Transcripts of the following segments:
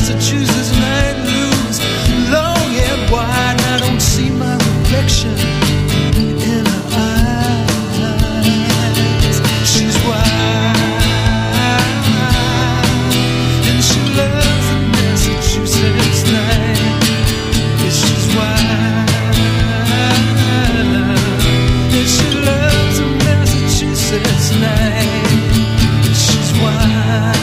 Massachusetts night lose long and wide. I don't see my reflection in her eyes. She's wild and she loves the Massachusetts night. Yeah, she's wild and she loves the Massachusetts night. She's wild.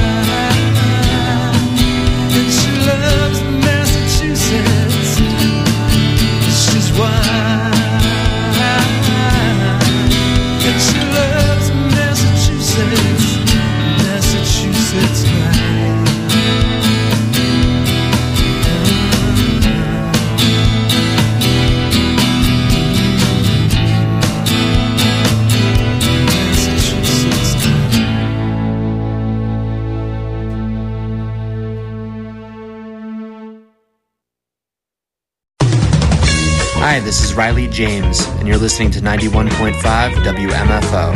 Hi, this is Riley James, and you're listening to 91.5 WMFO.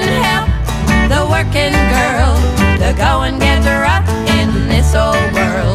Go and get her up in this old world.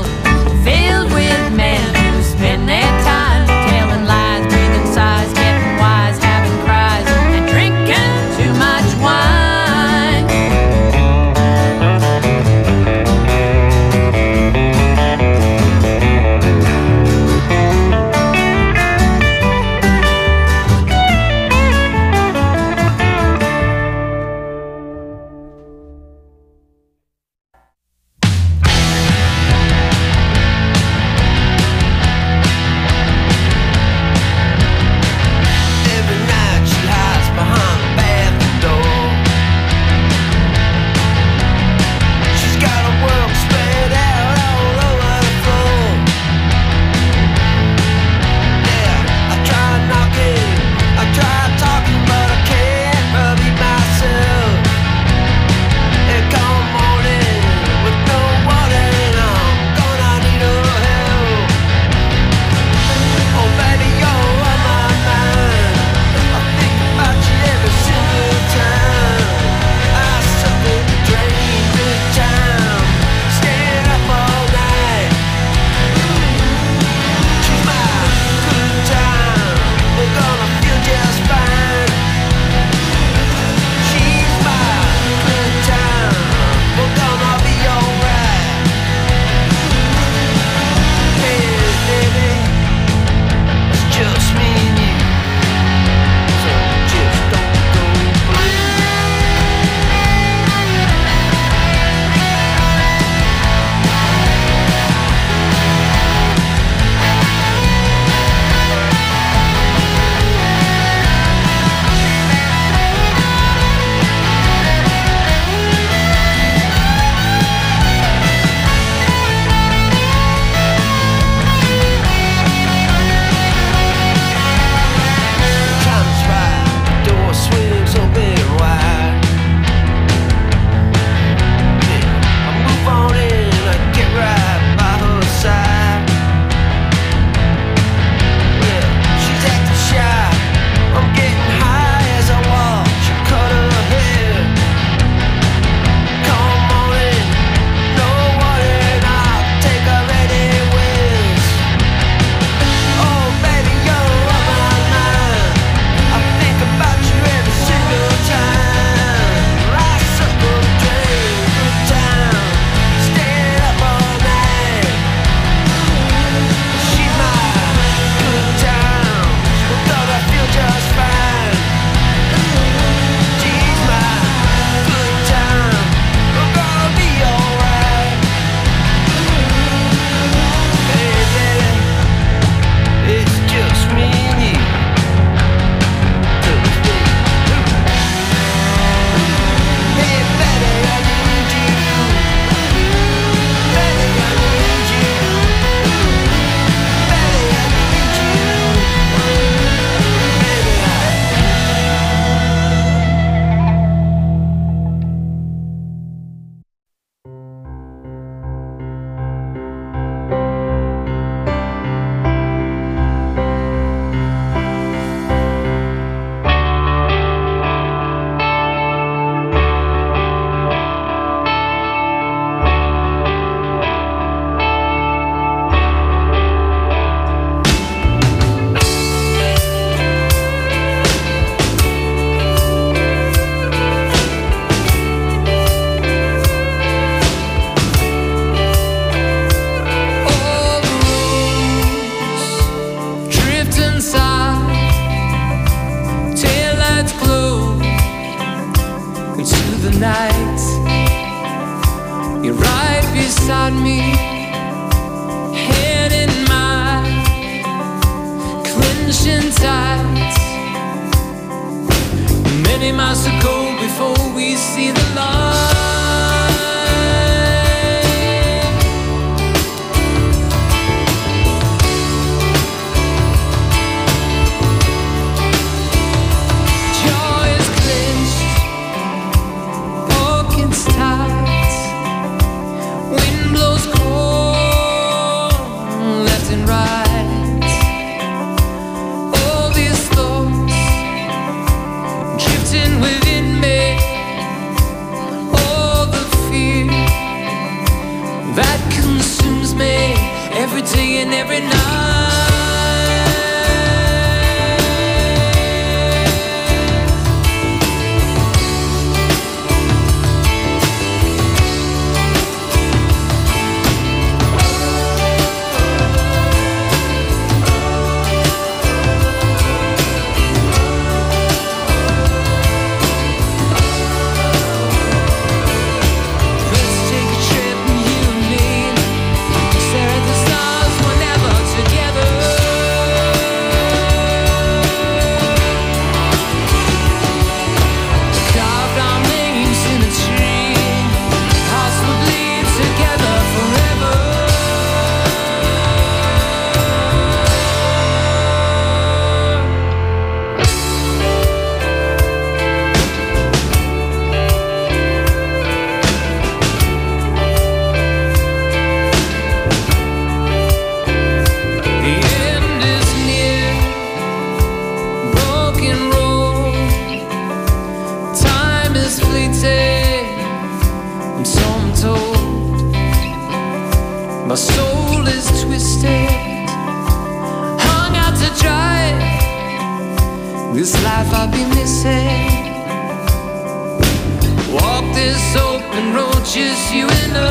beside me, head in mine, clenching tight. Many miles to go before we see the light. Every day and every night. Let's take a trip, you and me, stare at the stars whenever together. Carved our names in a tree, hearts will bleed together forever. The end is near, broken road. Time is fleeting, and so I'm told. My soul is twisted, hung out to dry. This life I've been missing. Walk this open road, just you and I.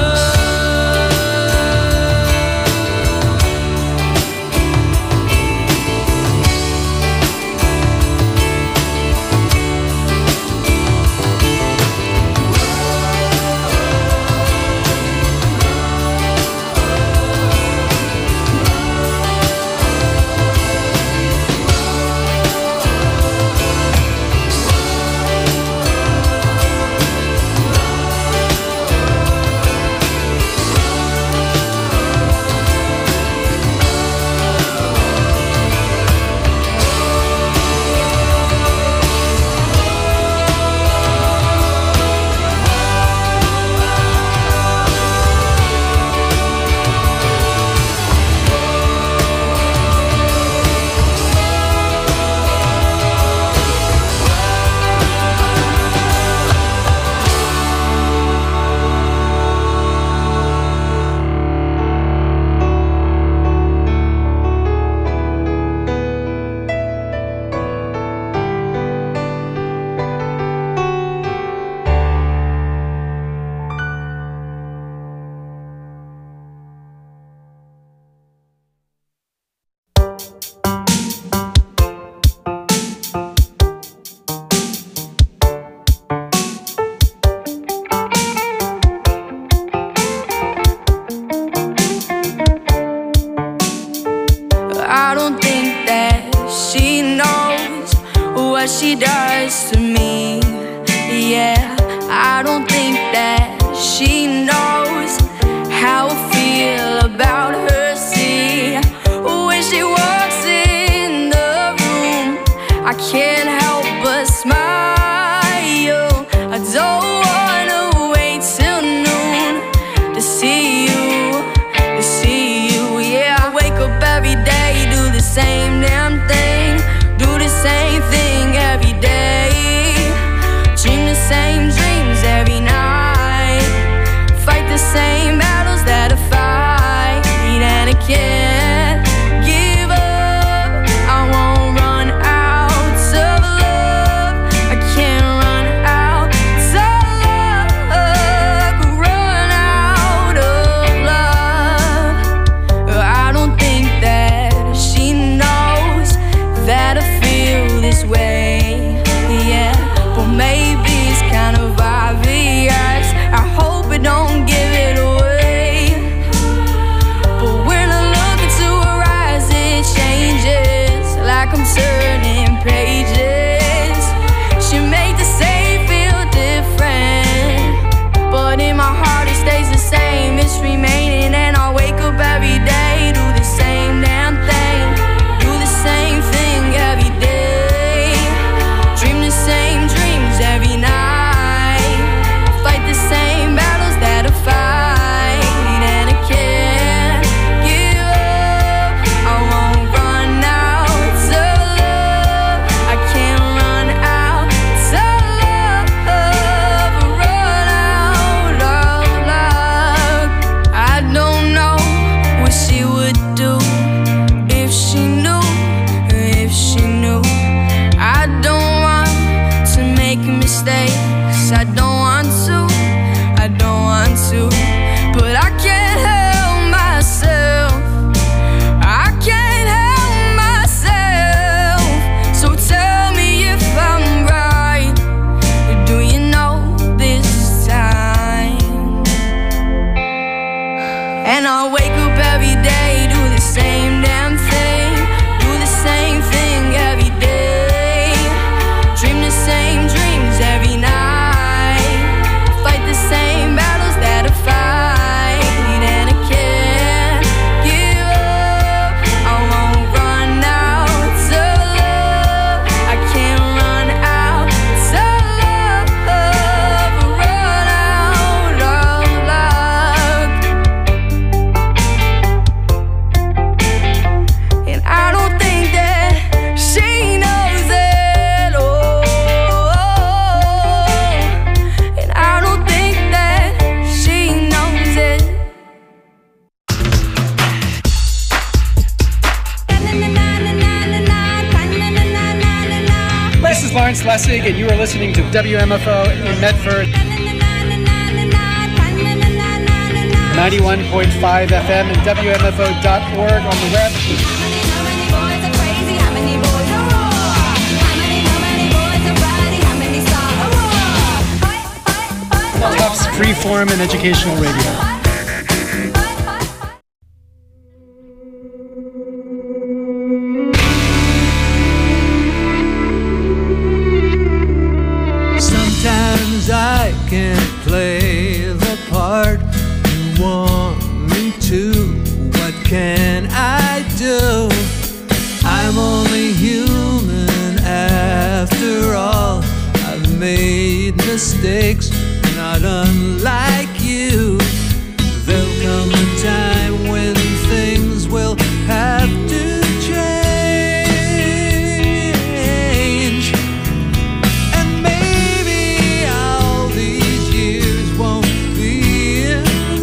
I don't think that she knows what she does to me. Yeah, I don't think that she knows how I feel about her. See, when she walks in the room, I can't help but smile. I don't wanna wait till noon to see you, yeah. I wake up every day, do the same damn thing, do the same thing every day, dream the same dreams every night, fight Schlesig, and you are listening to WMFO in Medford. 91.5 FM and WMFO.org on the web. Tufts Freeform and Educational Radio. Sometimes I can't play the part you want me to. What can I do? I'm only human after all. I've made mistakes, not unlike you. There'll come a time when things will have to change, and maybe all these years won't be in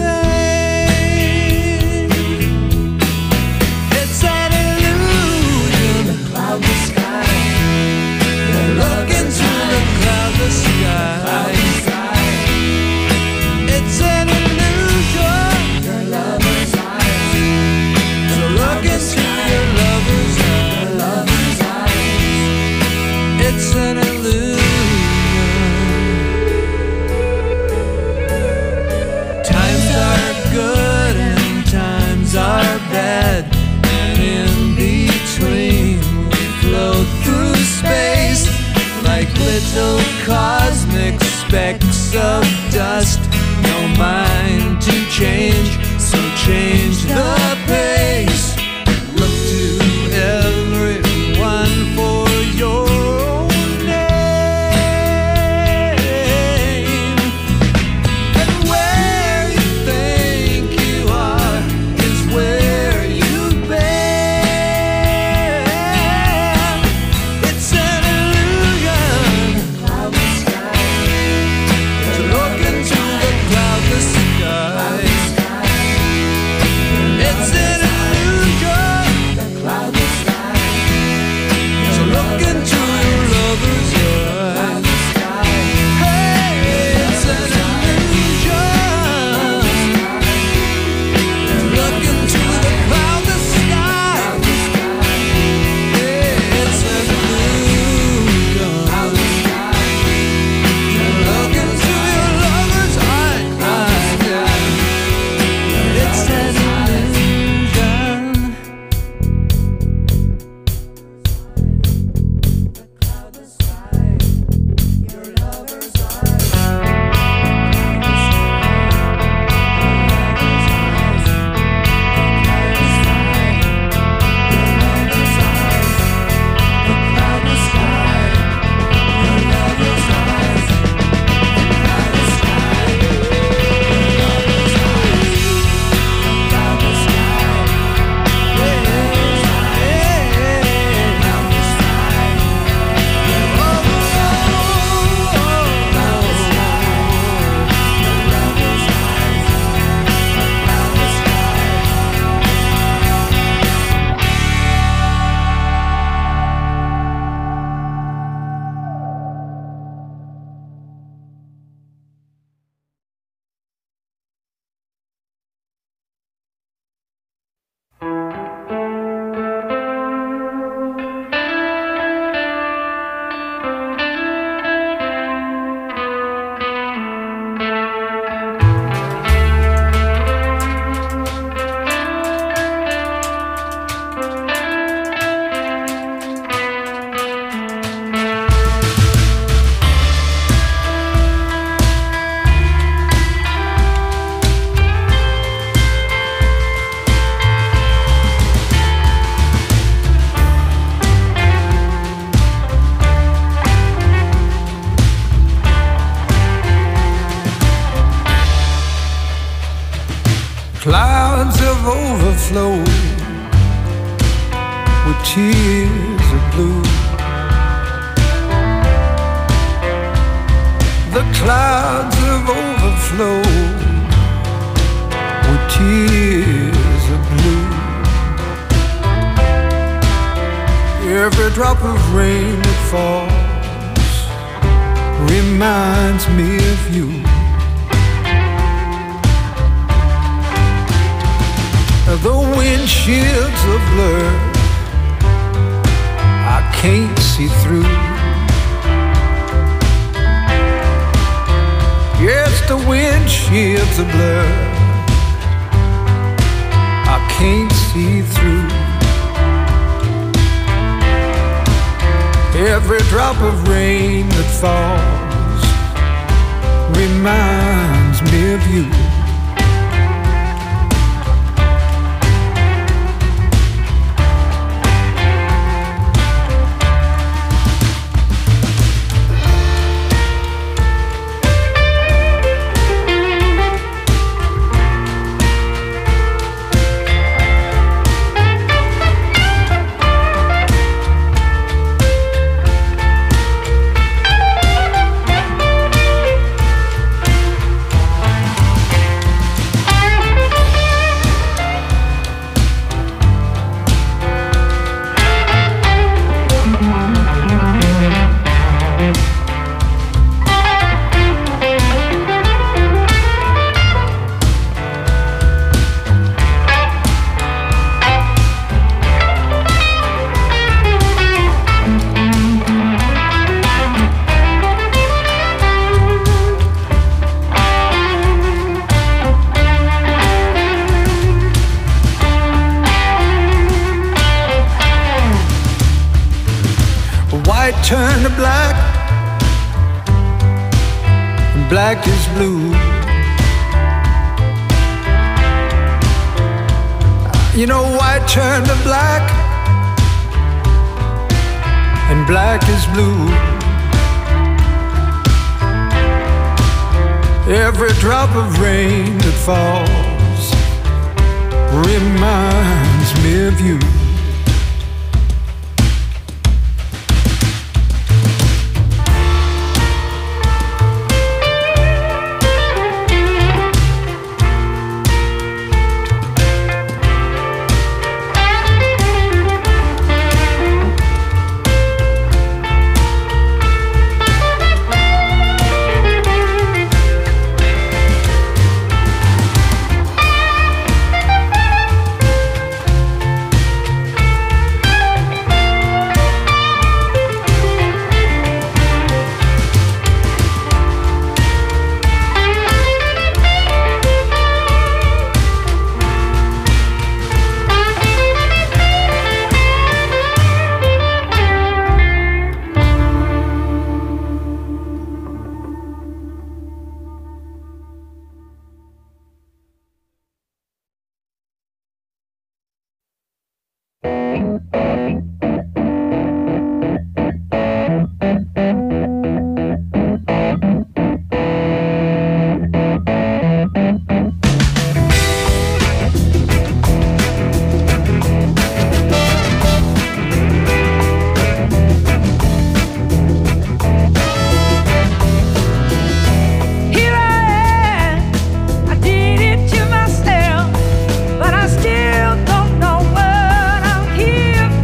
vain. It's an illusion, the cloudless sky. Look into the cloudless sky. It's an illusion, your lover's eyes. So look into your lover's eyes. It's an illusion. Times are good and times are bad, and in between we float through space like little cosmic specks of dust. No mind to change, so change the pace. Look to everyone for your own name. And where you think you are is where you've been. It's an illusion, cloudless sky. To look into the cloudless sky. It's an illusion, the cloudless sky. So look into your lover's eyes. Hey, it's an illusion. Look into the cloudless sky. Yeah, it's an illusion. Look into your lover's eyes. It's an illusion. Your lover's clouds have overflowed with tears of blue. The clouds have overflowed with tears of blue. Every drop of rain that falls reminds me of you. The windshields are blurred, I can't see through. Yes, the windshields are blurred, I can't see through. Every drop of rain that falls reminds me of you. White turned to black, and black is blue. You know, white turned to black, and black is blue. Every drop of rain that falls reminds me of you. But I still don't know what I'm here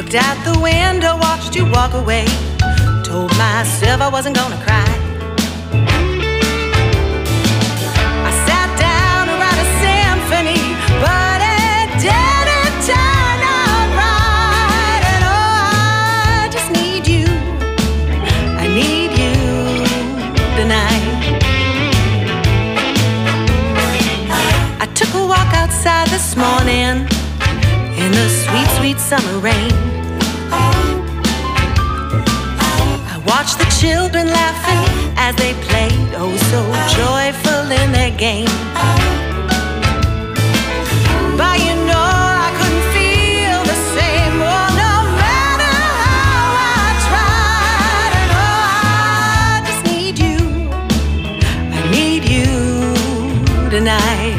Looked out the window, watched you walk away. Told myself I wasn't gonna cry. I sat down to write a symphony, but it didn't turn out right. And oh, I just need you. I need you tonight. I took a walk outside this morning in the sweet, sweet summer rain. I watched the children laughing as they played, oh so joyful in their game. But you know I couldn't feel the same, oh no matter how I tried. And oh, I just need you. I need you tonight.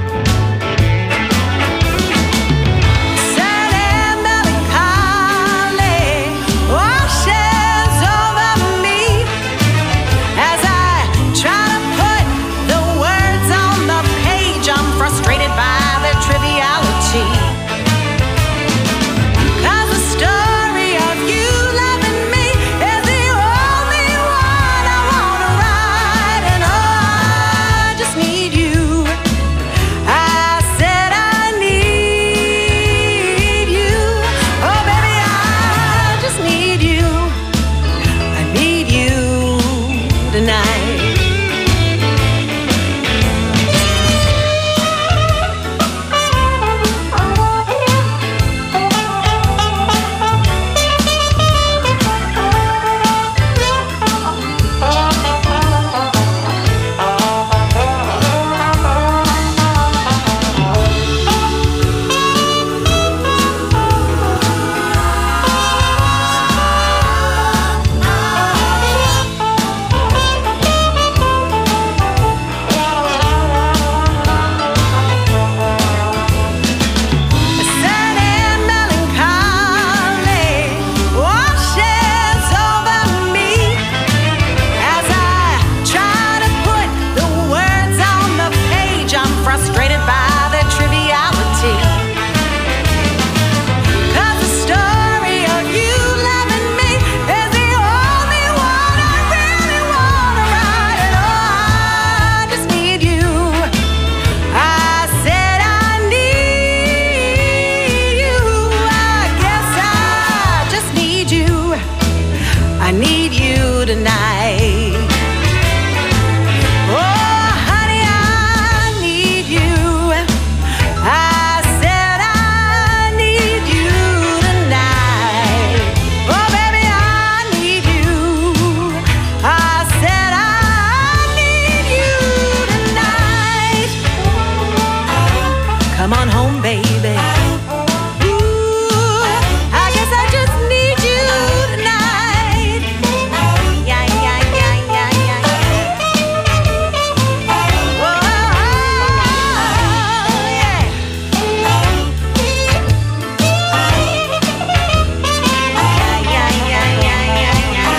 Come on home, baby. Ooh, I guess I just need you tonight. Yeah, yeah, yeah, yeah, yeah. Whoa, yeah. Yeah, yeah, yeah, yeah, yeah,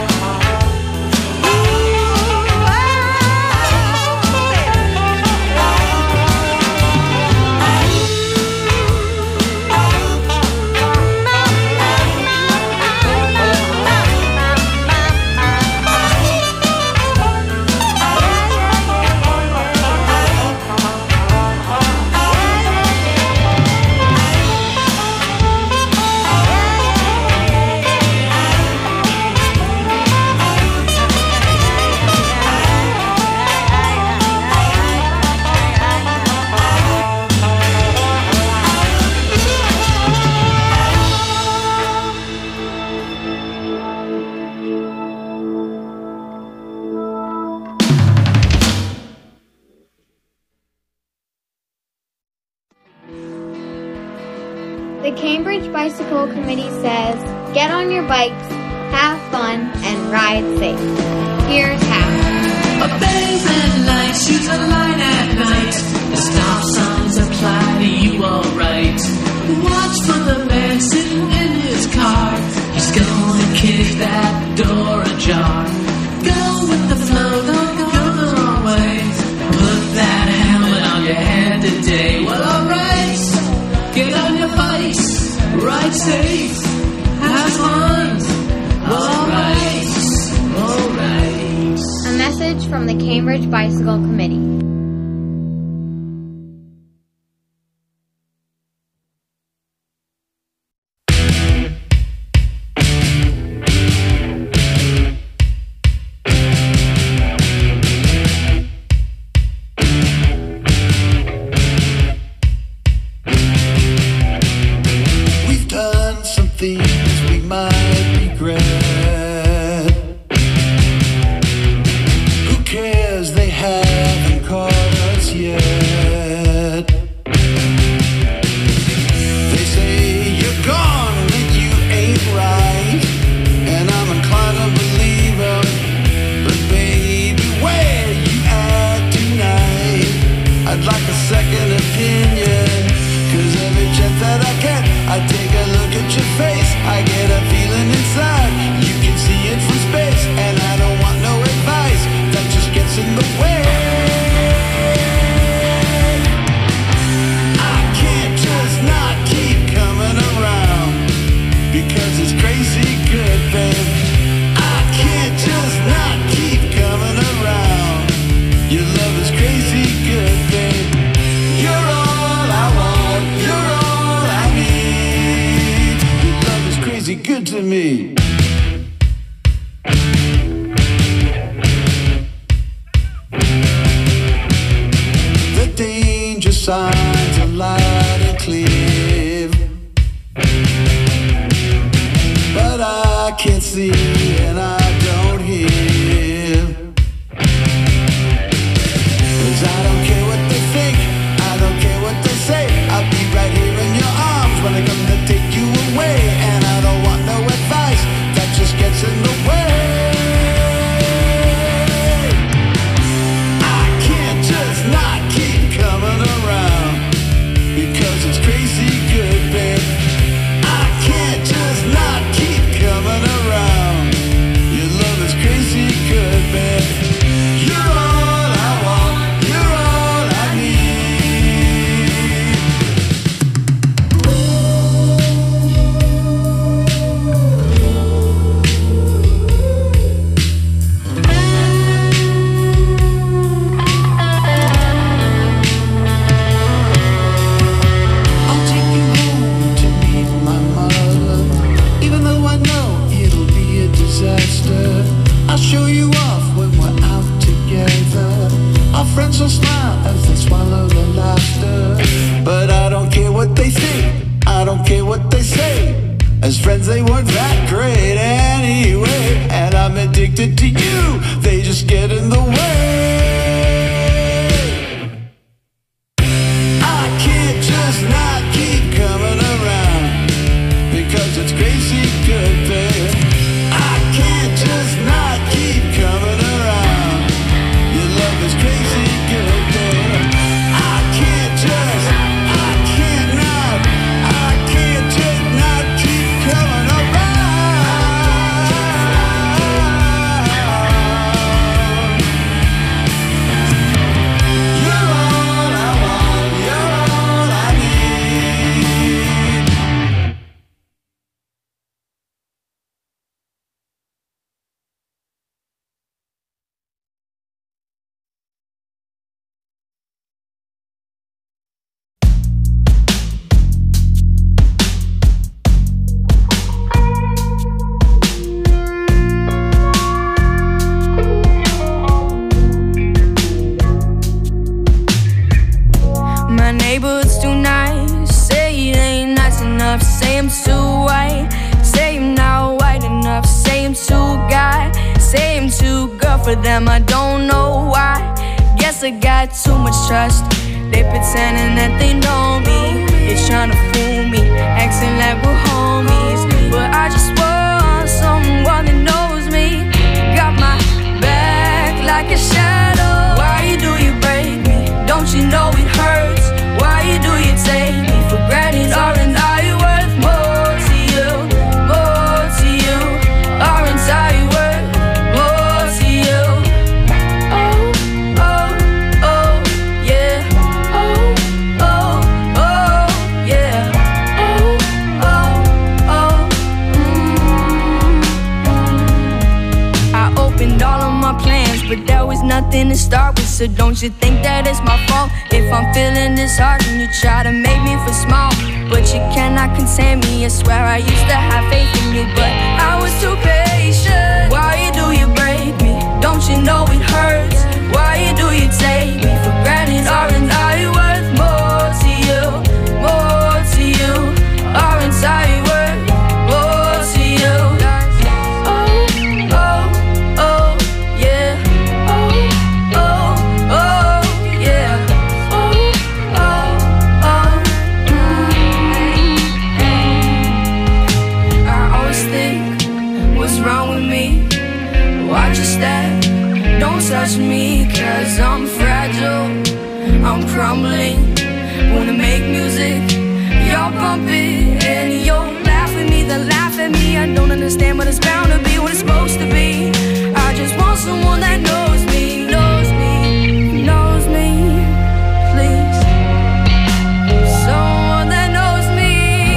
The Cambridge Bicycle Committee says, get on your bikes, have fun, and ride safe. Here's how. A pavement light shoots a line at night. The stop signs apply to you alright. Watch for the man sitting in his car. He's gonna kick that door ajar. Go with the flow, don't go the wrong way. Put that helmet on your head today. Well, alright, get on your bikes, ride safe. message from the Cambridge Bicycle Committee. We've done some things we might regret. Who cares? They haven't caught us yet. They say you're gone and that you ain't right, and I'm inclined to believe them. But baby, where you at tonight? I'd like a second opinion, 'cause every chance that I get, I take a look at your face. I get a feeling inside, you can see it from space, and I don't want no advice that just gets in the way. I can't just not keep coming around, because it's crazy good, babe. I can't just not keep coming around. Your love is crazy good, babe. You're all I want, you're all I need. Your love is crazy good to me. The danger signs are loud and clear, but I can't see and I don't hear. 'Cause I don't care what they think, I don't care what they say. I'll be right here in your arms when I come to take you away, and I don't want no advice that just gets in the way. I can't just not keep coming around, because it's crazy good, babe. I can't just not keep coming around. Your love is crazy good, babe. You're all I want, you're all I need. I'll take you home to meet my mother, even though I know it'll be a disaster. I'll show you off when we're out together. Our friends will smile as they swallow their laughter. But I don't care what they think, I don't care what they say. As friends they weren't that great anyway, and I'm addicted to you, they just get in the way. I can't just not keep coming around, because it's crazy good, babe. I can't just not keep coming around. Your love is crazy good, babe. I can't just not keep coming around. You're all I want, you're all I need. My neighborhood's too nice. Say it ain't nice enough. Say I'm too white. Say I'm not white enough. Say I'm too guy. Say I'm too girl for them. I don't know why. Guess I got too much trust. They pretending that they know me. They're trying to fool me, acting like we're homies. But I just want someone that knows me. Got my back like a shadow. Why do you break me? Don't you know it hurts? Why do you take me for granted? Aren't I worth more to you? More to you? Aren't I worth more to you? Oh, oh, oh, yeah. Oh, oh, oh, yeah. Oh, oh, oh, I opened all of my plans, but there was nothing to start with, so don't you think that it's my fault if I'm feeling this hard and you try to make me feel small. But you cannot contain me, I swear I used to have faith in you, but I was too patient. Why do you break me? Don't you know it hurts? Why do you take me for granted? Aren't I worth more to you? More to you? Aren't I worth more to you? Oh, oh, oh, yeah. Oh, oh, oh, yeah. Oh, oh, oh. I always think, what's wrong with me? Watch your step, don't touch me, 'cause I'm fragile, I'm crumbling. Wanna make music, you're bumping, and you'll laugh at me, then laugh at me. I don't understand, but it's bound to be what it's supposed to be. I just want someone that knows me, knows me, knows me, please. Someone that knows me.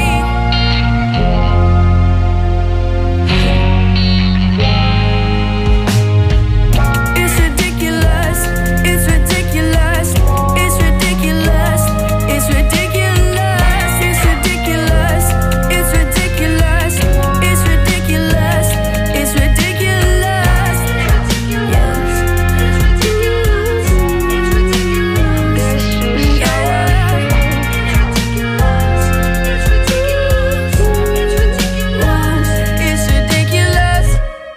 It's ridiculous, it's ridiculous, it's ridiculous, it's ridiculous, it's ridiculous, it's ridiculous, it's ridiculous, it's ridiculous. Yes. It's ridiculous.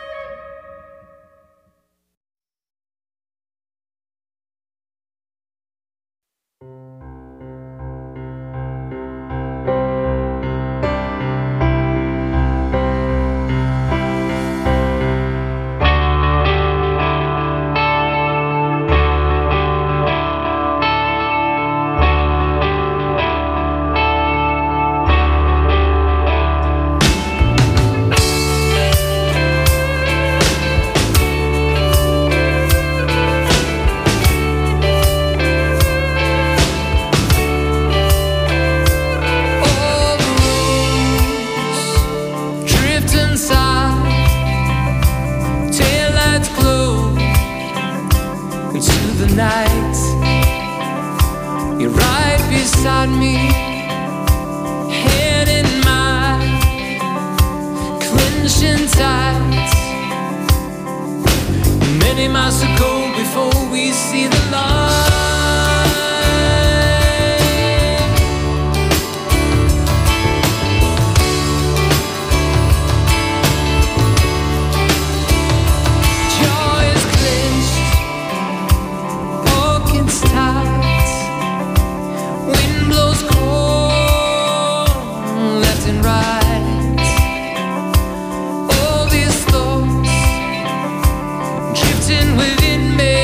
All the roads drift inside, taillights glow into the night. You're right beside me, head in mine, clenching tight. Many miles to go before we see the light. Jaw is clenched, pockets tight. Wind blows cold, left and right. All these thoughts drifting within me.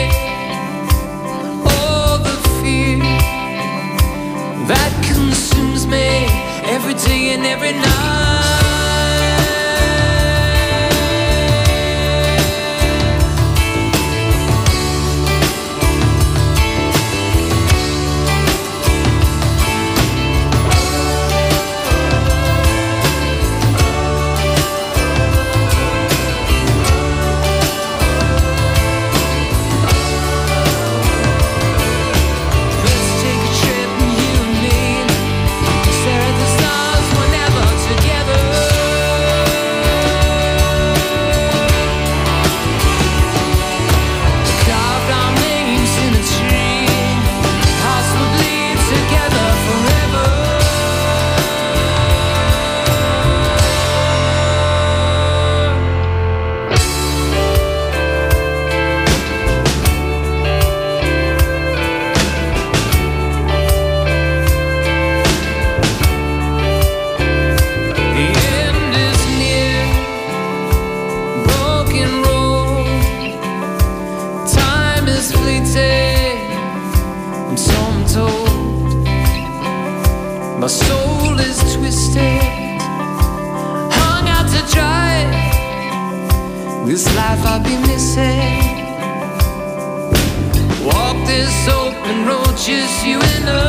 All the fear that consumes me every day and every night. Let's take a trip, you and me, stare at the stars whenever together. Carved our names in a tree, hearts will bleed together forever. The end is near, broken road. Time is fleeting, and so I'm told. My soul is twisted, hung out to dry. This life I'll be missing. Walk this open road, just you and I.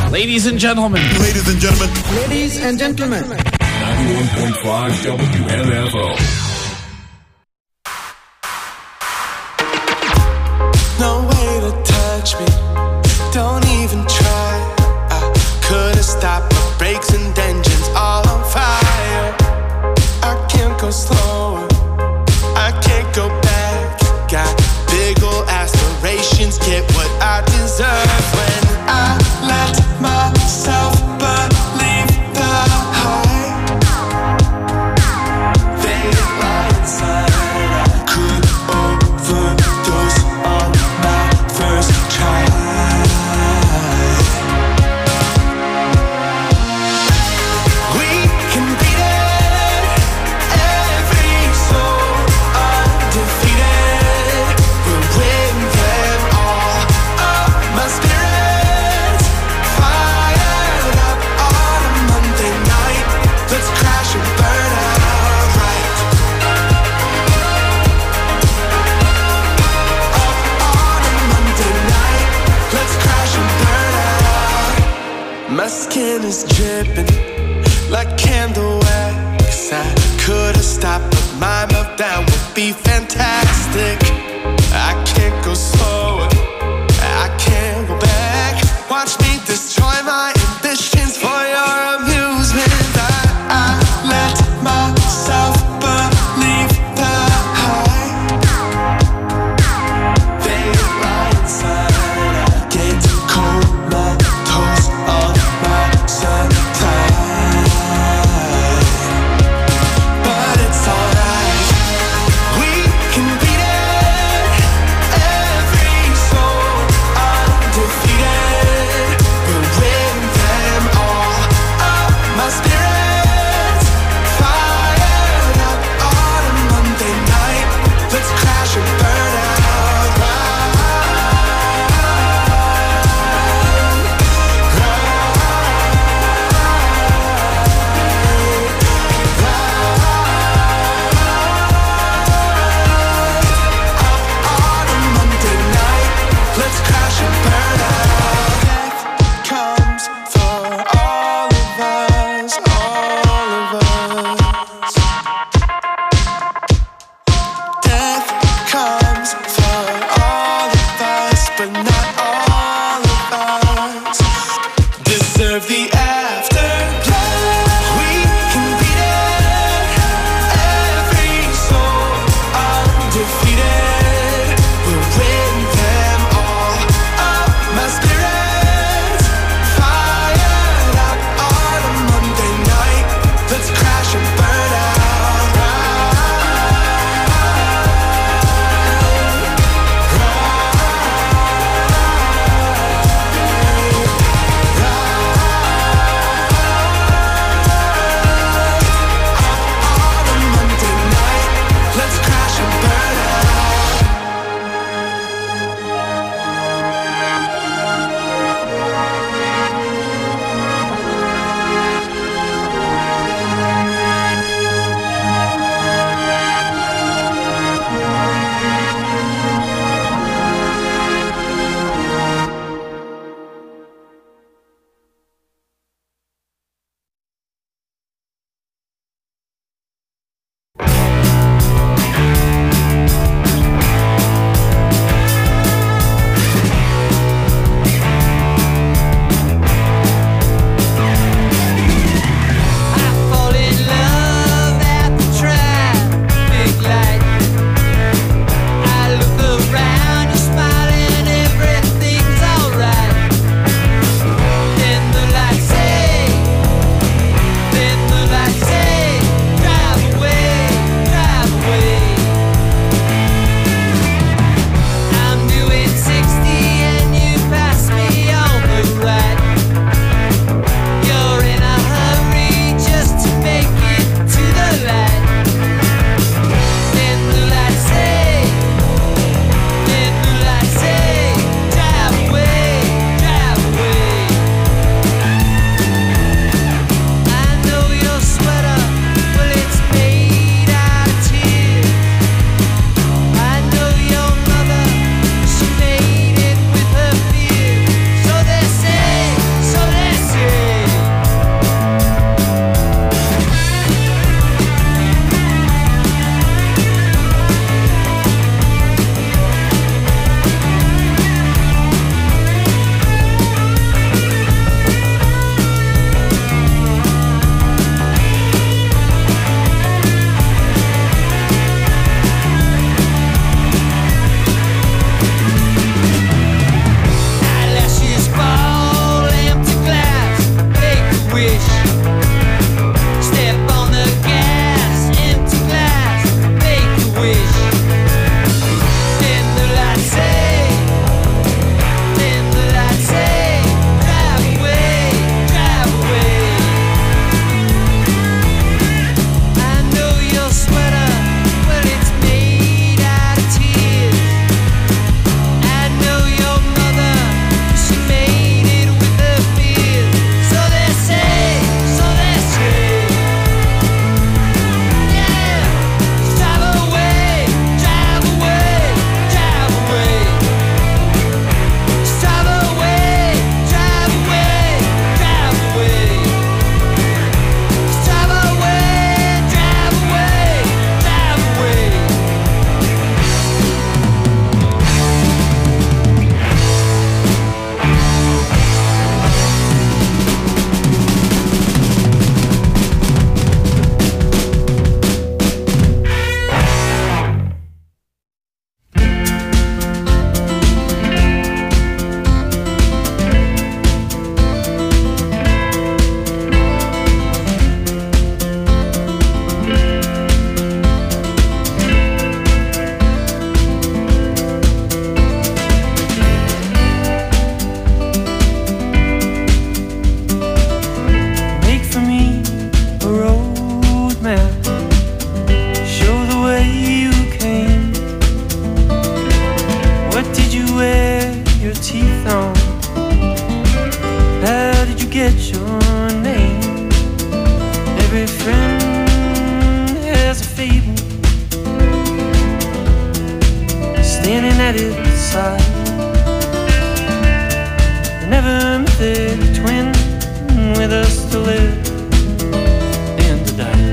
Ladies and gentlemen. Ladies and gentlemen. Ladies and gentlemen. 91.5 WMFO. No way to touch me. Don't even try. I could've stopped my brakes and engines all on fire. I can't go slower. I can't go back. Got big ol' aspirations. Get what I deserve when I let myself believe the hype. Faded right inside. I could overdose on my first try. We can beat it. Every soul undefeated. We'll win them all. My spirit's fired up on a Monday night. Let's crash and burn out right. Up on a Monday night. Let's crash and burn out. My skin is dripping like candle wax. I could've stopped, but my meltdown would be fantastic. I can't go slower. I can't go back. Watch me destroy my ambitions for your amusement. I let myself believe the hype. Faded right inside. I get comatose on my supply. But it's alright. We can beat it. Every soul undefeated. We'll win united side. They never met a twin with us to live and to die.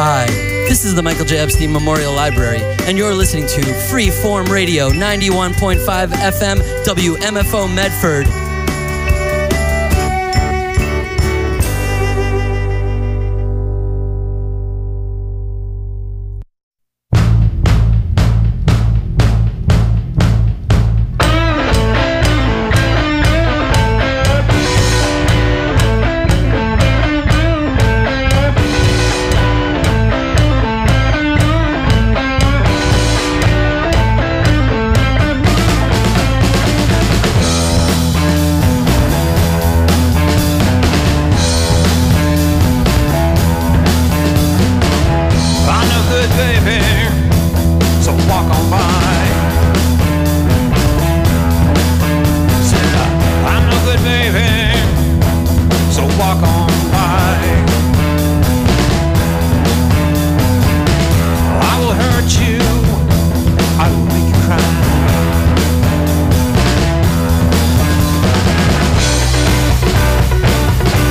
Hi, this is the Michael J. Epstein Memorial Library, and you're listening to Freeform Radio 91.5 FM WMFO Medford.